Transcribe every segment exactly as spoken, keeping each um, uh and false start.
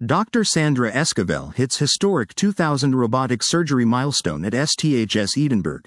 Doctor Sandra Esquivel hits historic two thousand robotic surgery milestone at S T H S Edinburgh.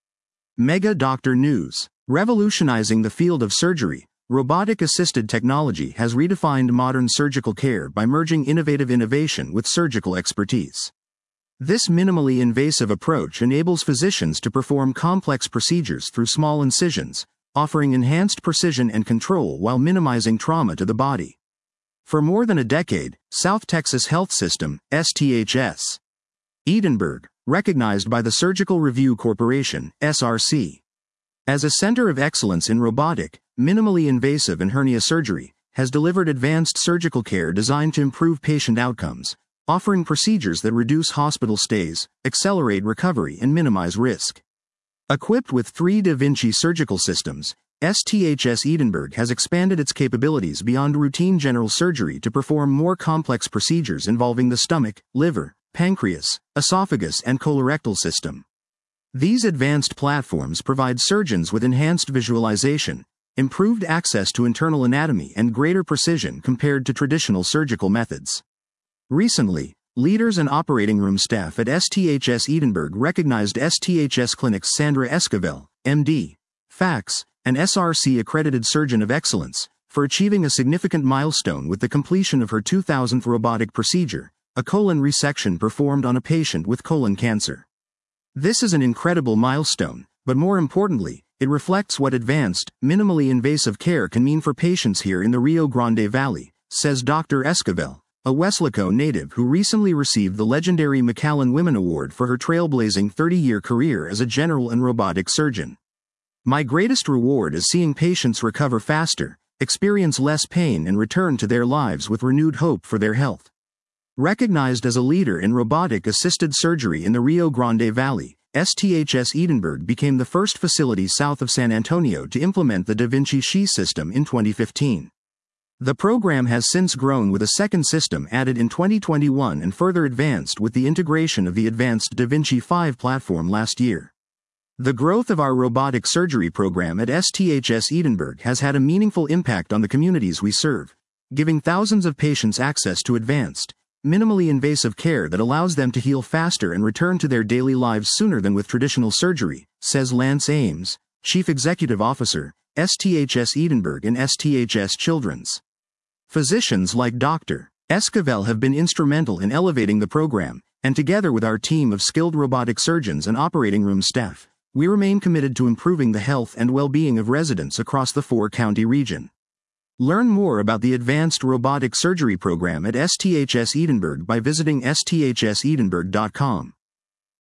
Mega Doctor News. Revolutionizing the field of surgery, robotic-assisted technology has redefined modern surgical care by merging innovative innovation with surgical expertise. This minimally invasive approach enables physicians to perform complex procedures through small incisions, offering enhanced precision and control while minimizing trauma to the body. For more than a decade, South Texas Health System, S T H S Edinburgh, recognized by the Surgical Review Corporation, S R C, as a center of excellence in robotic, minimally invasive and hernia surgery, has delivered advanced surgical care designed to improve patient outcomes, offering procedures that reduce hospital stays, accelerate recovery and minimize risk. Equipped with three Da Vinci surgical systems, S T H S Edinburgh has expanded its capabilities beyond routine general surgery to perform more complex procedures involving the stomach, liver, pancreas, esophagus and colorectal system. These advanced platforms provide surgeons with enhanced visualization, improved access to internal anatomy and greater precision compared to traditional surgical methods. Recently, leaders and operating room staff at S T H S Edinburgh recognized S T H S Clinic's Sandra Esquivel, M D, F A X, an S R C-accredited surgeon of excellence, for achieving a significant milestone with the completion of her two thousandth robotic procedure, a colon resection performed on a patient with colon cancer. This is an incredible milestone, but more importantly, it reflects what advanced, minimally invasive care can mean for patients here in the Rio Grande Valley, says Doctor Esquivel, a Weslaco native who recently received the legendary McAllen Women Award for her trailblazing thirty-year career as a general and robotic surgeon. My greatest reward is seeing patients recover faster, experience less pain and return to their lives with renewed hope for their health. Recognized as a leader in robotic-assisted surgery in the Rio Grande Valley, S T H S Edinburgh became the first facility south of San Antonio to implement the Da Vinci S H I system in twenty fifteen. The program has since grown with a second system added in twenty twenty-one and further advanced with the integration of the advanced Da Vinci five platform last year. The growth of our robotic surgery program at S T H S Edinburgh has had a meaningful impact on the communities we serve, giving thousands of patients access to advanced, minimally invasive care that allows them to heal faster and return to their daily lives sooner than with traditional surgery, says Lance Ames, Chief Executive Officer, S T H S Edinburgh and S T H S Children's. Physicians like Doctor Esquivel have been instrumental in elevating the program, and together with our team of skilled robotic surgeons and operating room staff, we remain committed to improving the health and well-being of residents across the four-county region. Learn more about the Advanced Robotic Surgery Program at S T H S Edinburgh by visiting S T H S Edinburgh dot com.